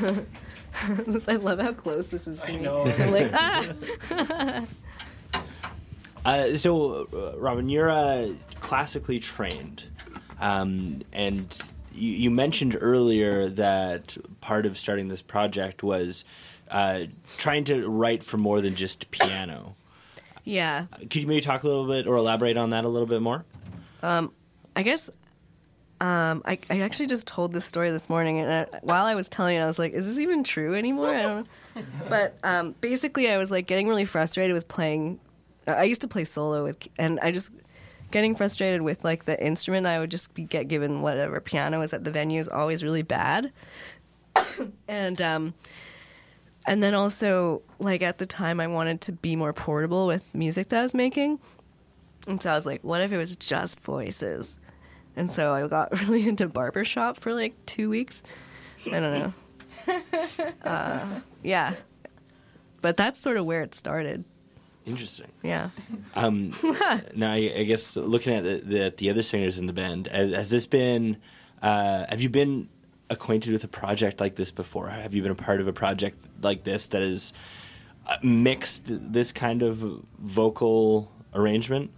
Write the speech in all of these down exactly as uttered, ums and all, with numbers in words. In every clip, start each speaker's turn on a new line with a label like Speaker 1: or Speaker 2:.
Speaker 1: I love how close this is to
Speaker 2: I
Speaker 1: me.
Speaker 2: know.
Speaker 1: I'm like, ah!
Speaker 3: Uh, so, uh, Robin, you're uh, classically trained, um, and you, you mentioned earlier that part of starting this project was uh, trying to write for more than just piano.
Speaker 1: Yeah.
Speaker 3: Could you maybe talk a little bit or elaborate on that a little bit more?
Speaker 1: Um, I guess um, I, I actually just told this story this morning, and I, while I was telling it, I was like, is this even true anymore? I don't know. But um, basically, I was like getting really frustrated with playing. I used to play solo with, and I just getting frustrated with like the instrument. I would just be, get given whatever piano was at the venue is always really bad, and um, and then also like at the time I wanted to be more portable with music that I was making, and so I was like, what if it was just voices? And so I got really into barbershop for like two weeks. I don't know. uh, yeah, but that's sort of where it started.
Speaker 3: Interesting.
Speaker 1: Yeah.
Speaker 3: Um, now, I, I guess looking at the, the, the other singers in the band, has, has this been? Uh, have you been acquainted with a project like this before? Have you been a part of a project like this that has uh, mixed this kind of vocal arrangement?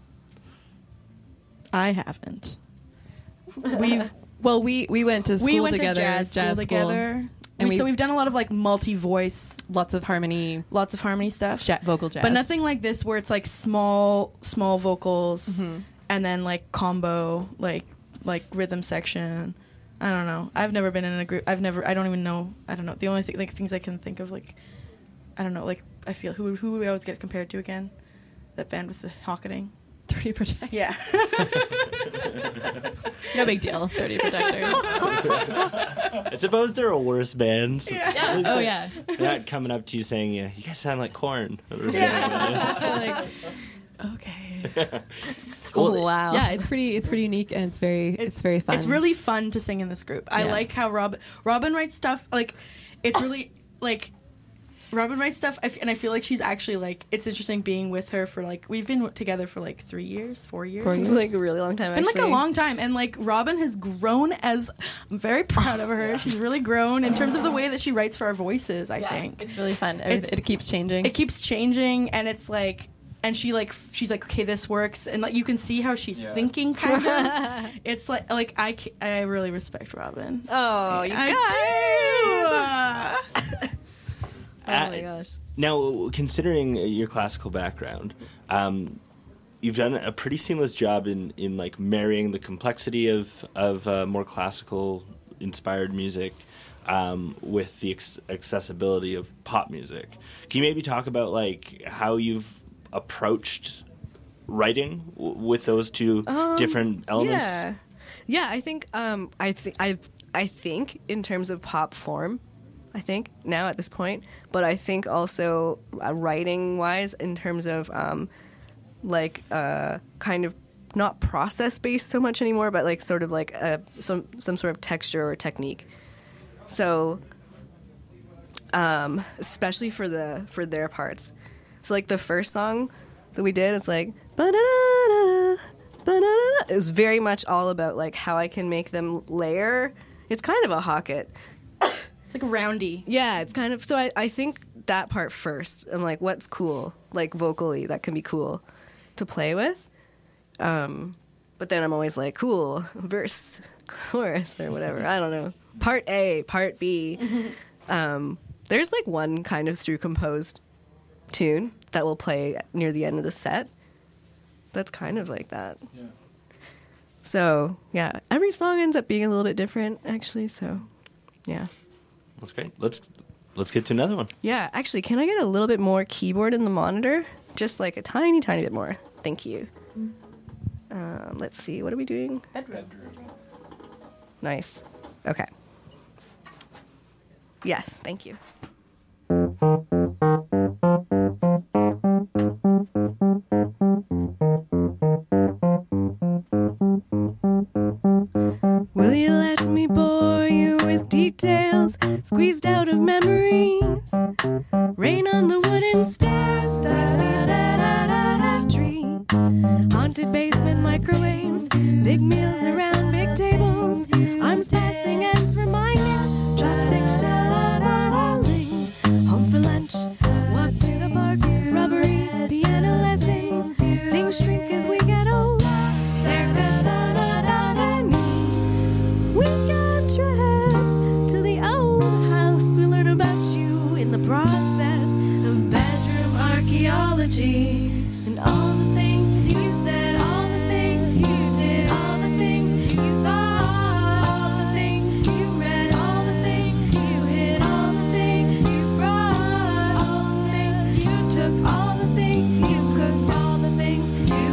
Speaker 4: I haven't.
Speaker 5: We've well, we we went to school
Speaker 4: we went
Speaker 5: together,
Speaker 4: to jazz, school
Speaker 5: school.
Speaker 4: together.
Speaker 5: And
Speaker 4: we,
Speaker 5: we-
Speaker 4: so we've done a lot of like multi-voice,
Speaker 5: Lots of harmony,
Speaker 4: lots of harmony stuff,
Speaker 5: ja- vocal jazz,
Speaker 4: but nothing like this where it's like small, small vocals
Speaker 5: Mm-hmm.
Speaker 4: and then like combo, like like rhythm section. I don't know. I've never been in a group. I've never. I don't even know. I don't know. The only thing, like things I can think of, like I don't know. Like I feel who who would we always get compared to again? That band with the Hocketing.
Speaker 5: Dirty Projector.
Speaker 4: Yeah.
Speaker 5: No big deal. Dirty Projector.
Speaker 3: I suppose there are worse bands.
Speaker 5: Yeah. Oh yeah.
Speaker 3: They're not coming up to you saying, "Yeah, you guys sound like Korn."
Speaker 5: Like, okay.
Speaker 1: Oh,
Speaker 3: Well,
Speaker 1: wow.
Speaker 5: Yeah, it's pretty. It's pretty unique, and it's very. It's very fun.
Speaker 4: It's really fun to sing in this group. I
Speaker 5: Yes.
Speaker 4: like how Rob Robin writes stuff. Like, it's really like Robin writes stuff, I f- and I feel like she's actually like. It's interesting being with her for like we've been together for like three years, four years.
Speaker 5: Four
Speaker 1: It's
Speaker 5: years.
Speaker 1: like a really long time.
Speaker 4: It's been like
Speaker 1: actually.
Speaker 4: a long time, and like Robin has grown as. I'm very proud of her. She's really grown in terms of the way that she writes for our voices. I think
Speaker 5: It's really fun.
Speaker 4: It's-
Speaker 5: It, it keeps changing.
Speaker 4: it keeps changing, and it's like. And she like f- she's like, okay, this works, and like you can see how she's
Speaker 2: Yeah.
Speaker 4: thinking, kind of. It's like like I, ca- I really respect Robin.
Speaker 1: Oh, you
Speaker 4: I
Speaker 1: guys.
Speaker 4: do.
Speaker 1: Oh my gosh.
Speaker 3: Now, considering your classical background, um, you've done a pretty seamless job in, in like marrying the complexity of of uh, more classical inspired music um, with the ex- accessibility of pop music. Can you maybe talk about like how you've approached writing w- with those two
Speaker 1: Um,
Speaker 3: different elements?
Speaker 1: Yeah, yeah. I think um, I think I I think in terms of pop form, I think now at this point, but I think also uh, writing wise in terms of um, like uh, kind of not process based so much anymore, but like sort of like uh, some some sort of texture or technique. So, um, especially for the for their parts. So like the first song that we did, it's like ba-da-da-da-da, ba-da-da-da. It was very much all about like how I can make them layer. It's kind of a Hocket.
Speaker 4: It's like roundy.
Speaker 1: Yeah, it's kind of so I, I think that part first. I'm like, what's cool? Like vocally that can be cool to play with. Um but then I'm always like, cool, verse, chorus or whatever. I don't know. Part A, part B. Um there's like one kind of through composed tune that will play near the end of the set that's kind of like that.
Speaker 2: Yeah.
Speaker 1: So yeah, every song ends up being a little bit different actually, so yeah.
Speaker 3: That's great. Let's let's get to another one.
Speaker 1: Yeah, actually, can I get a little bit more keyboard in the monitor? Just like a tiny, tiny bit more. Thank you. Um, let's see, what are we doing?
Speaker 2: Bedroom.
Speaker 1: Nice. Okay. Yes, thank you. Will you let me bore you with details squeezed out of memories? Rain on the wooden stairs, dusty da-da-da-da tree. Haunted basement microwaves, big meals around big tables. Arms passing, ends reminding, chopsticks, sha-da-da. archaeology, and all the things you said, all the things you did, all the things you thought, all the things you read, all the things you hid, all the things you brought, all the things you took, all the things you cooked, all the things you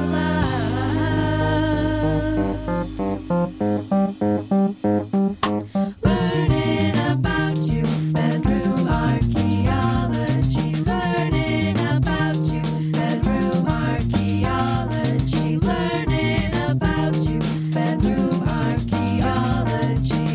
Speaker 1: loved. Learning about you, bedroom archaeology. Learning about you, bedroom archaeology. Learning about you, bedroom archaeology.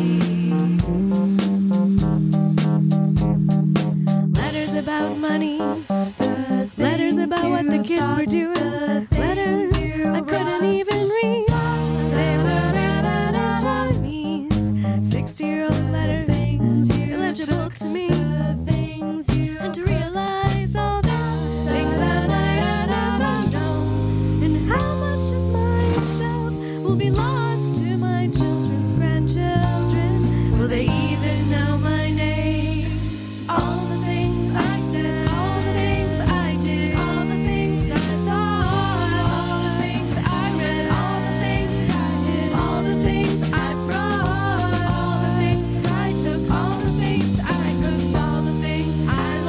Speaker 1: Letters about money, letters about what the kids were doing, letters I couldn't even read. They were written in Chinese, sixty-year-old letters, illegible to me. And to realize all these things that I had never known, and how much of myself will be lost to my children's grandchildren. Will they even know my name? All the things I said, all the things I did, all the things I thought, all the things I read, all the things I did, all the things I brought, all the things I took, all the things I cooked, all the things I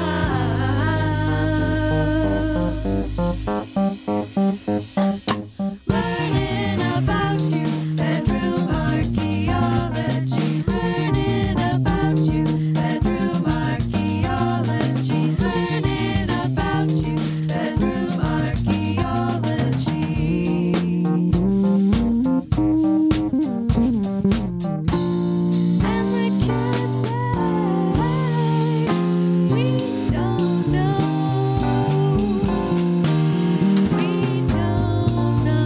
Speaker 1: loved. Learning about you, bedroom archaeology. Learning about you, bedroom archaeology. Learning about you, bedroom archaeology. And the kids say, we don't know. We don't know.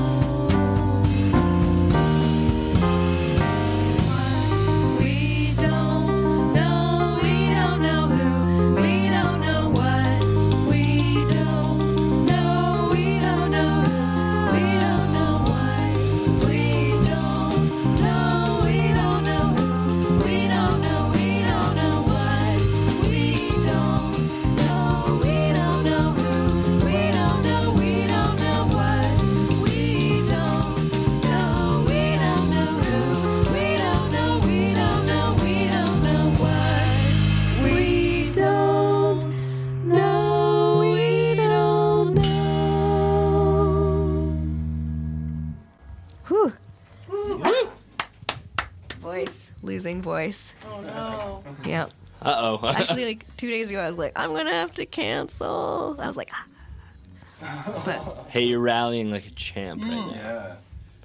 Speaker 1: We don't know, we don't know who, we don't know what. We don't know, we don't know who, we don't know what. We don't know, we don't know who, we don't know, we don't know what. We don't know, we don't know who, we don't know, we don't know what. We don't know, we don't know who, we don't know, we don't know, we don't know what. We don't know, we don't know. Whew. Voice, losing voice.
Speaker 4: Oh no.
Speaker 1: Yeah.
Speaker 3: Uh oh.
Speaker 1: Actually, like two days ago, I was like, I'm gonna have to cancel. I was like, ah. But
Speaker 3: Hey, you're rallying like a champ right now.
Speaker 2: Yeah.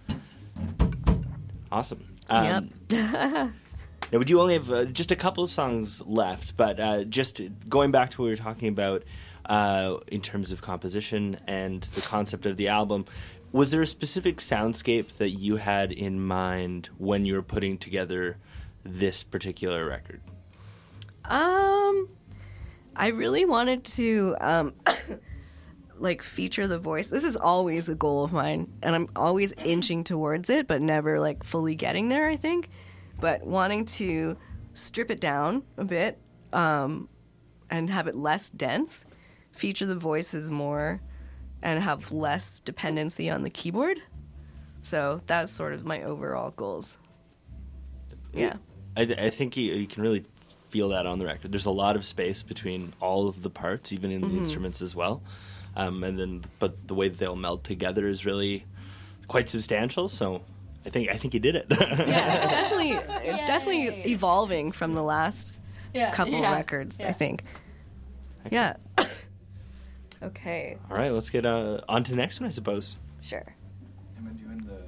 Speaker 3: Awesome. Um,
Speaker 1: yep.
Speaker 3: Now, we do only have uh, just a couple of songs left, but uh, just going back to what we were talking about uh, in terms of composition and the concept of the album, was there a specific soundscape that you had in mind when you were putting together this particular record?
Speaker 1: Um, I really wanted to um, like feature the voice. This is always a goal of mine, and I'm always inching towards it, but never like fully getting there, I think. But wanting to strip it down a bit um, and have it less dense, feature the voices more, and have less dependency on the keyboard. So that's sort of my overall goals. Yeah.
Speaker 3: I, I think you, you can really feel that on the record. There's a lot of space between all of the parts, even in the instruments as well. Um, and then, but the way that they'll meld together is really quite substantial. So I think I think you did it.
Speaker 1: Yeah, it's definitely it's definitely
Speaker 5: Yay.
Speaker 1: evolving from the last
Speaker 4: Yeah.
Speaker 1: couple
Speaker 5: Yeah.
Speaker 1: records, I
Speaker 4: Yeah.
Speaker 1: think.
Speaker 3: Excellent.
Speaker 1: Yeah. Okay,
Speaker 3: All right, let's get uh, on to the next one, I suppose.
Speaker 1: sure.
Speaker 2: Am I doing the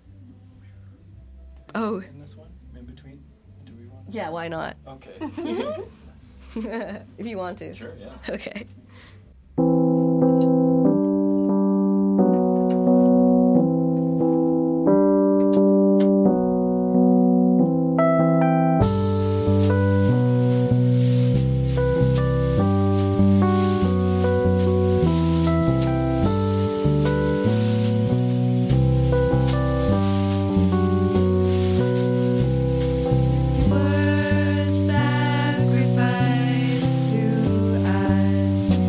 Speaker 1: Oh,
Speaker 2: in this one in between? Do we want?
Speaker 1: yeah, why not?
Speaker 2: Okay.
Speaker 1: If you want to.
Speaker 2: Sure. Yeah.
Speaker 1: Okay. Were sacrificed to us.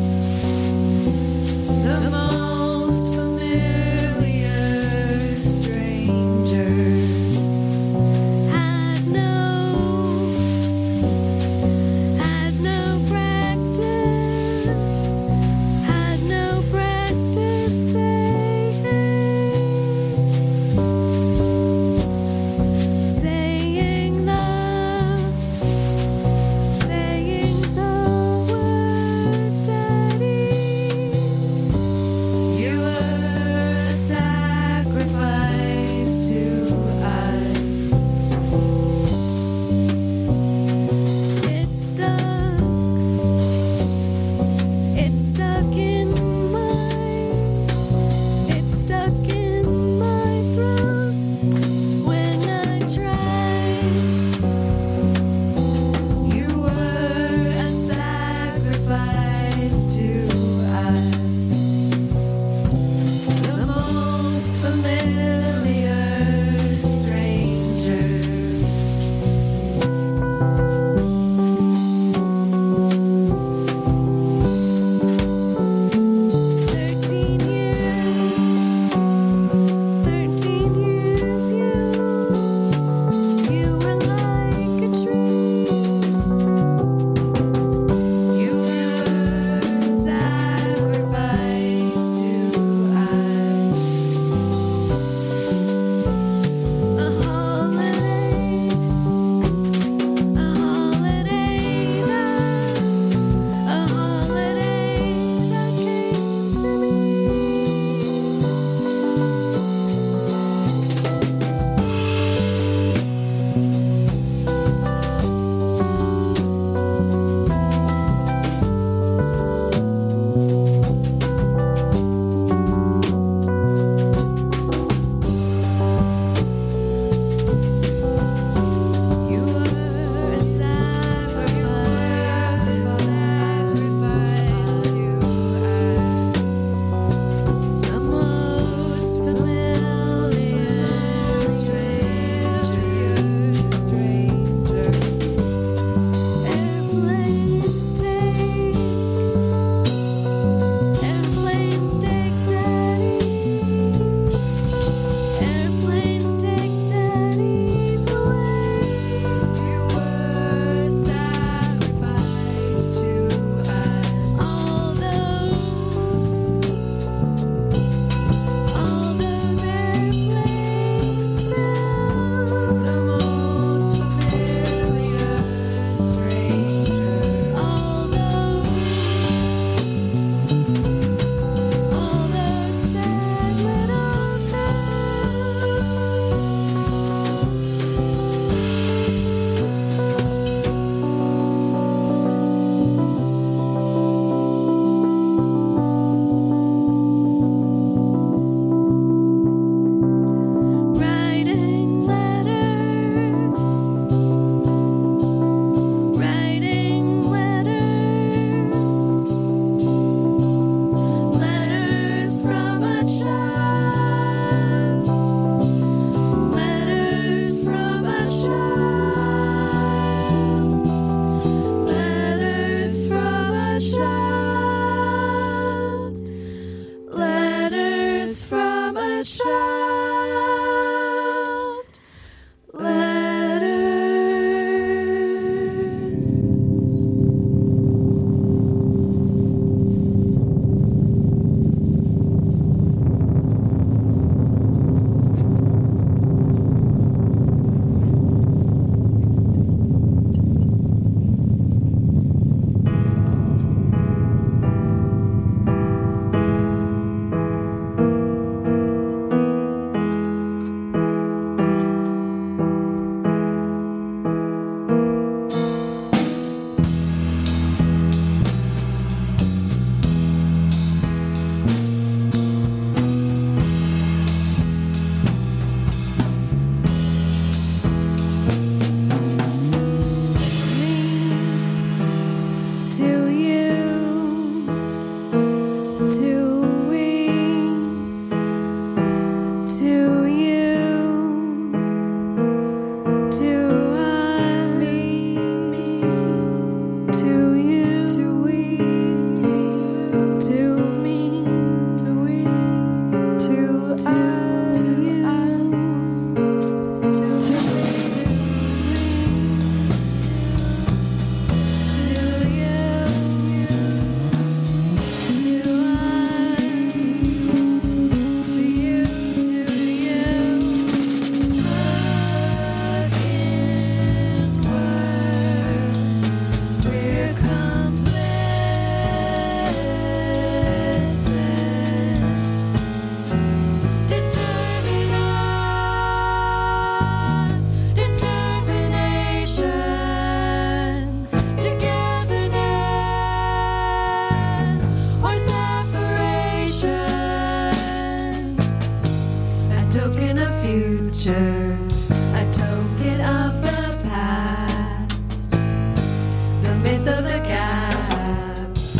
Speaker 1: future, a token of the past, the myth of the gap, the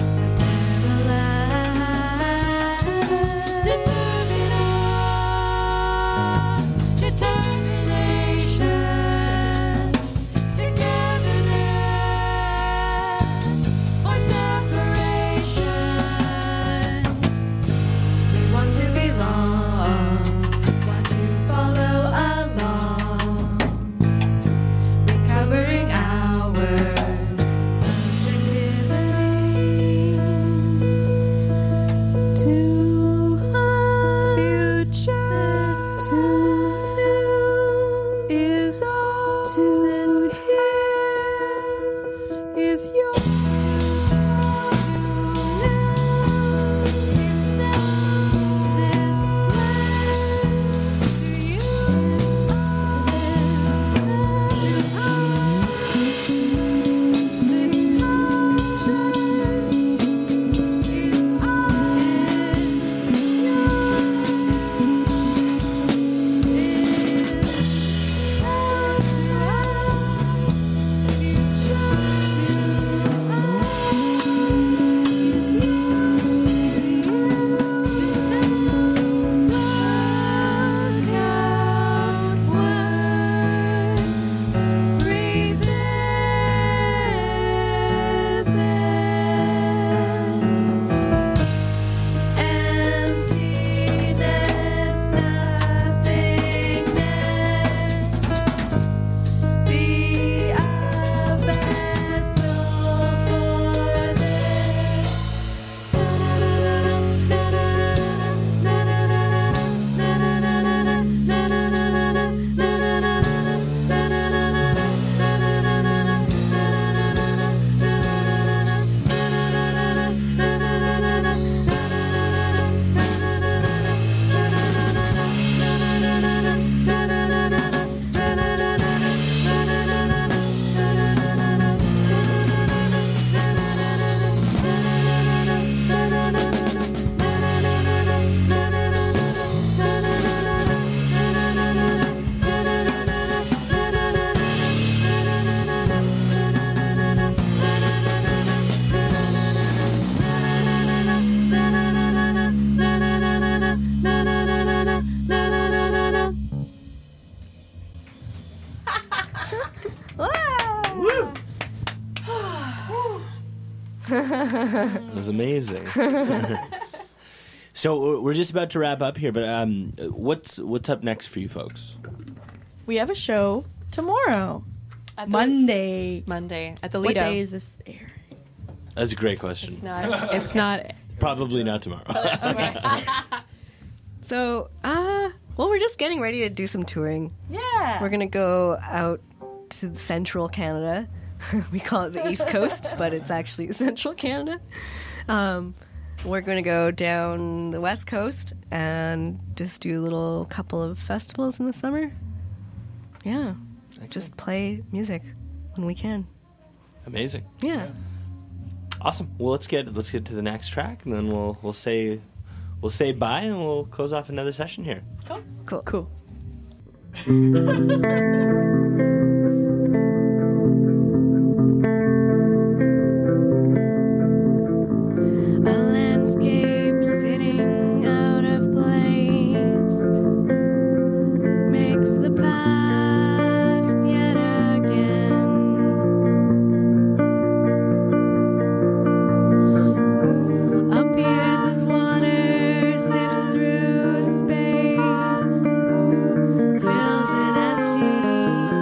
Speaker 1: parallax. Determinus, determination, togetherness, or separation. We want to belong, want to follow along, recovering our subjectivity to our futures. To is all to this is your.
Speaker 3: That was amazing. So we're just about to wrap up here, but um, what's what's up next for you folks?
Speaker 4: We have a show tomorrow,
Speaker 5: At the-
Speaker 4: Monday.
Speaker 5: Monday at the
Speaker 4: What
Speaker 5: Lido.
Speaker 4: day is this air?
Speaker 3: That's a great question.
Speaker 5: It's not. It's not.
Speaker 3: Probably not tomorrow.
Speaker 1: So, uh, well, we're just getting ready to do some touring.
Speaker 4: Yeah.
Speaker 1: We're gonna go out to central Canada. We call it the East Coast, but it's actually central Canada. Um, we're going to go down the West Coast and just do a little couple of festivals in the summer. Yeah, just play music when we can.
Speaker 3: Amazing.
Speaker 1: Yeah.
Speaker 3: Awesome. Well, let's get let's get to the next track, and then we'll we'll say we'll say bye, and we'll close off another session here.
Speaker 1: Cool.
Speaker 4: Cool.
Speaker 1: A landscape sitting out of place makes the past yet again appears as water sifts through space, fills it empty.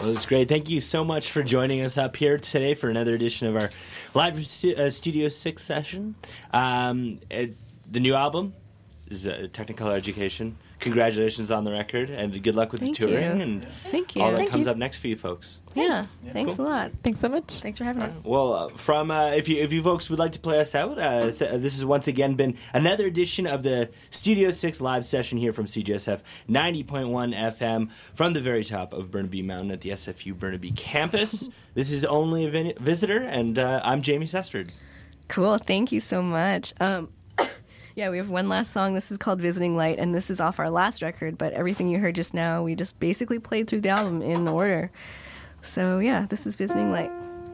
Speaker 3: Well, it's great. Thank you so much for joining us up here today for another edition of our live stu- uh, Studio Six session. Um, it, the new album is uh, Technicolor Education. Congratulations on the record, and good luck with
Speaker 1: Thank
Speaker 3: the touring
Speaker 1: you.
Speaker 3: and
Speaker 1: Thank you.
Speaker 3: all that
Speaker 1: Thank
Speaker 3: comes
Speaker 1: you.
Speaker 3: up next for you folks.
Speaker 1: Yeah,
Speaker 2: Yeah.
Speaker 1: thanks
Speaker 3: Cool.
Speaker 1: a lot.
Speaker 5: Thanks so much.
Speaker 4: Thanks for having us.
Speaker 3: Well, uh, from uh, if you if you folks would like to play us out, uh, th- this has once again been another edition of the Studio Six live session here from C J S F ninety point one F M from the very top of Burnaby Mountain at the S F U Burnaby campus. This is Only a Vin- Visitor, and uh, I'm Jamie Sestard.
Speaker 1: Cool. Thank you so much. Um, yeah, we have one last song. This is called Visiting Light, and this is off our last record, but everything you heard just now, we just basically played through the album in order. So, yeah, this is Visiting Light.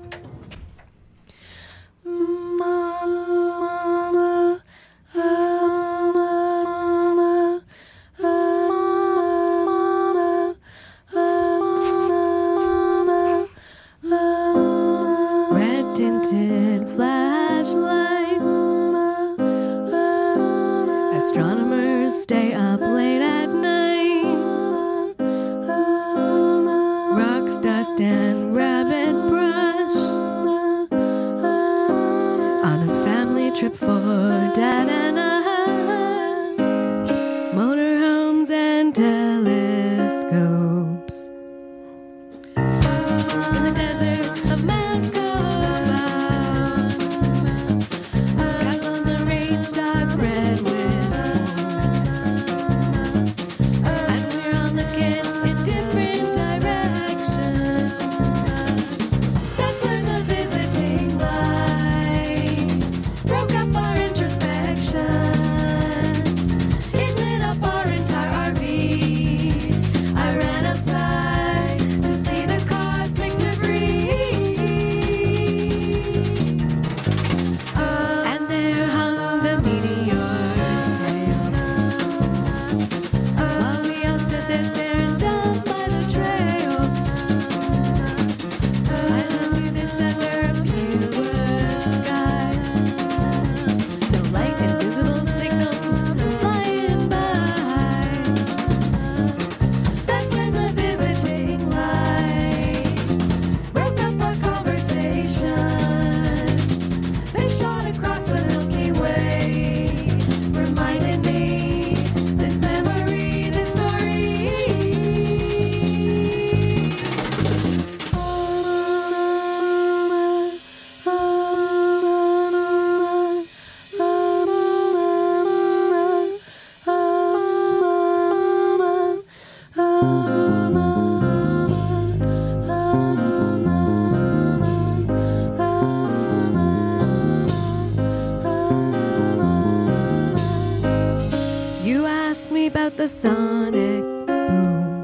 Speaker 1: Red tinted flashlights. Astronomers stay up late at night. Rocks, dust, and rabbit brush. On a family trip for Dad and us. Motorhomes and telescopes. In the desert of Mount Coba, cows on the range, dogs bred with hooves, and we're all looking in different directions. That's when the visiting light broke up our introspection. It lit up our entire R V. I ran outside to see the cosmic debris. And there hung the meteor's tail. While we all stood there staring down by the trail. I looked to this ever pure sky. No light, invisible signals flying by. That's when the visiting lights broke up our conversation. They shot across the Milky Way, reminding me this memory, this story. You asked me about the sonic boom.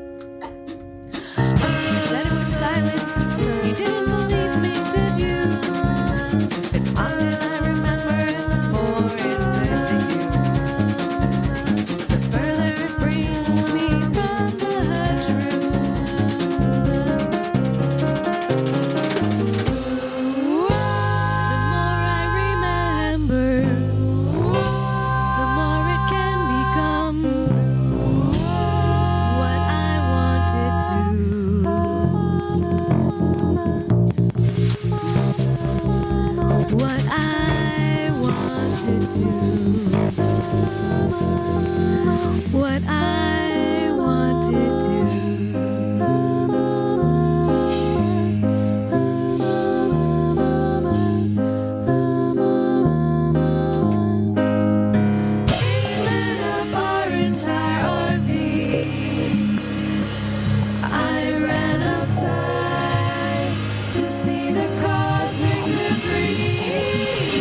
Speaker 1: You said it was silent. You didn't believe me, did you? And often I remember it more than you. The further it brings me from the truth. The more I remember, the more it can become what I wanted to. What I wanted to. What I wanted to. It lit up our entire R V. I ran outside to see the cosmic debris.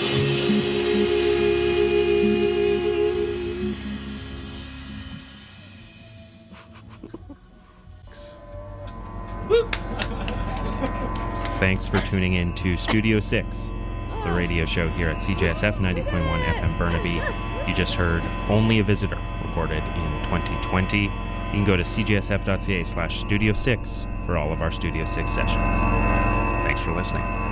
Speaker 6: Thanks for tuning in to Studio six, the radio show here at C J S F ninety point one F M Burnaby. You just heard Only a Visitor, recorded in twenty twenty. You can go to c j s f dot c a slash studio six for all of our Studio six sessions. Thanks for listening.